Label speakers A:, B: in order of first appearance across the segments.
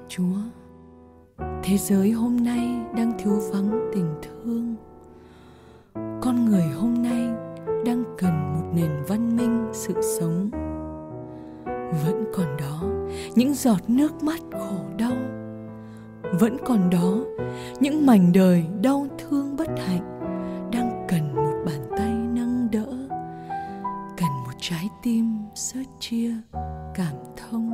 A: Chúa, thế giới hôm nay đang thiếu vắng tình thương. Con người hôm nay đang cần một nền văn minh sự sống. Vẫn còn đó những giọt nước mắt khổ đau. Vẫn còn đó những mảnh đời đau thương bất hạnh đang cần một bàn tay nâng đỡ, cần một trái tim sớt chia cảm thông.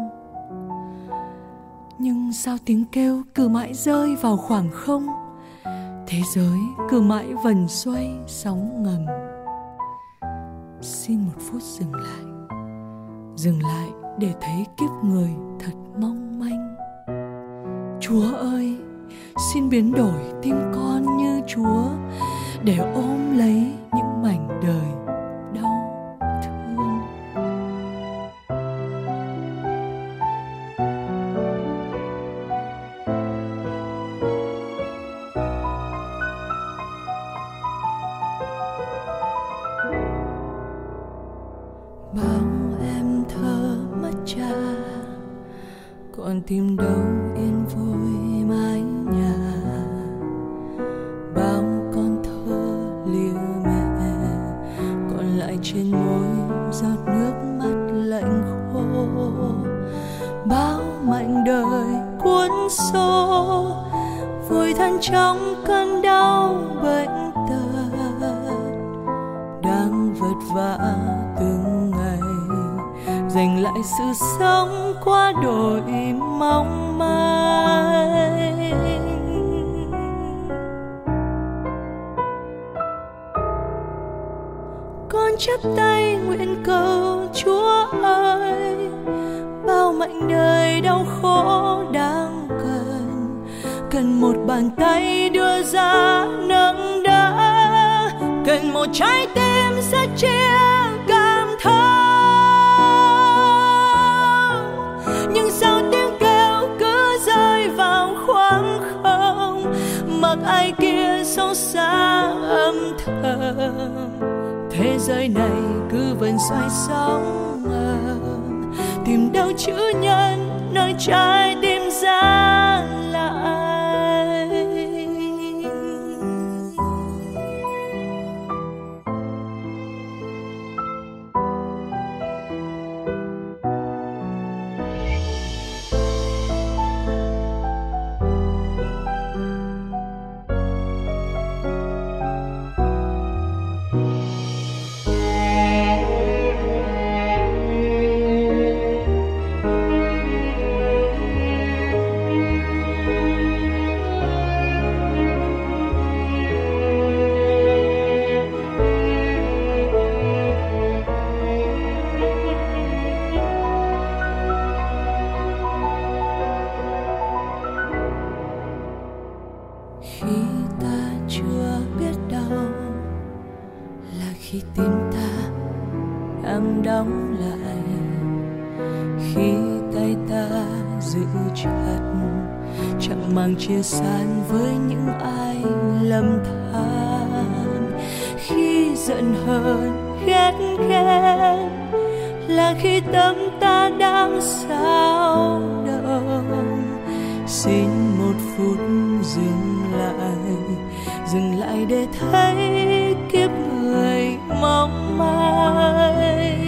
A: Nhưng sao tiếng kêu cứ mãi rơi vào khoảng không, thế giới cứ mãi vần xoay sóng ngầm. Xin một phút dừng lại để thấy kiếp người thật mong manh. Chúa ơi, xin biến đổi tim con như Chúa để ôm lấy những mảnh đời đau thương. Bao em thơ mất cha, còn tìm đâu yên vui mái nhà. Bao con thơ lìa mẹ, còn lại trên môi giọt nước mắt lạnh khô. Bao mảnh đời cuốn xô, vùi thân trong cơn đau bệnh tật, đang vật vã từng ngày giành lại sự sống qua đổi mong manh. Con chắp tay nguyện cầu Chúa ơi, bao mảnh đời đau khổ đang cần một bàn tay đưa ra nâng đỡ, cần một trái tim sẻ chia cảm thông. Nhưng sao tiếng kêu cứ rơi vào khoảng không, mặc ai kia sâu xa âm thầm. Thế giới này cứ vần xoay sóng ngầm, tìm đâu chữ nhân nơi trái tim ra lại. Khi ta chưa biết đau là khi tim ta đang đóng lại, khi tay ta giữ chặt chẳng mang chia san với những ai lầm than. Khi giận hờn ghét ghét là khi tâm ta đang sao động. Xin một phút dừng lại để thấy kiếp người mong manh.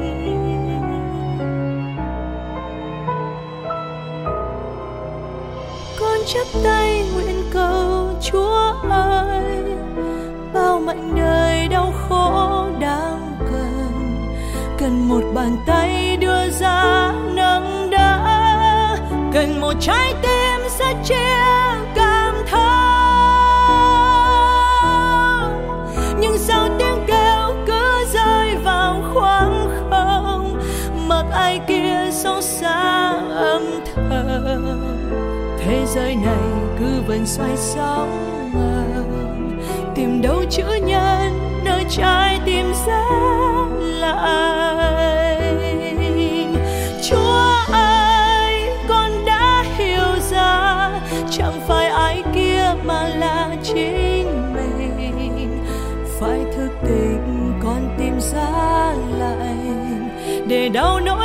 A: Con chắp tay nguyện cầu Chúa ơi, bao mảnh đời đau khổ đang cần một bàn tay đưa ra nâng đỡ, cần một trái tim sẻ chia cảm thông. Nhưng sao tiếng kêu cứ rơi vào khoảng không, mặc ai kia sâu xa âm thầm. Thế giới này cứ vần xoay sóng ngầm, tìm đâu chữ nhân nơi trái tim giá lạnh. Chúa ơi, con đã hiểu ra chẳng phải ai kia mà là chính mình. Phải thức tỉnh con tim giá lạnh để đau nỗi